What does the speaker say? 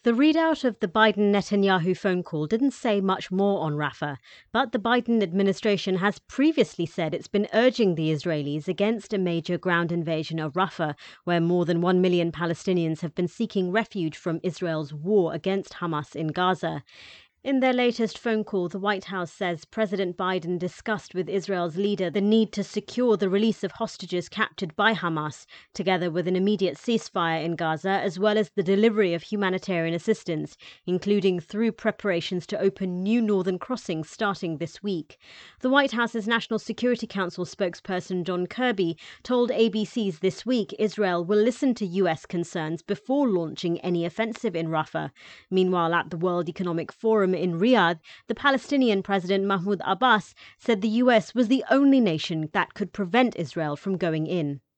The readout of the Biden-Netanyahu phone call didn't say much more on Rafah, but the Biden administration has previously said it's been urging the Israelis against a major ground invasion of Rafah, where more than 1 million Palestinians have been seeking refuge from Israel's war against Hamas in Gaza. In their latest phone call, the White House says President Biden discussed with Israel's leader the need to secure the release of hostages captured by Hamas, together with an immediate ceasefire in Gaza, as well as the delivery of humanitarian assistance, including through preparations to open new northern crossings starting this week. The White House's National Security Council spokesperson John Kirby told ABC's This Week Israel will listen to US concerns before launching any offensive in Rafah. Meanwhile, at the World Economic Forum in Riyadh, the Palestinian President Mahmoud Abbas said the US was the only nation that could prevent Israel from going in.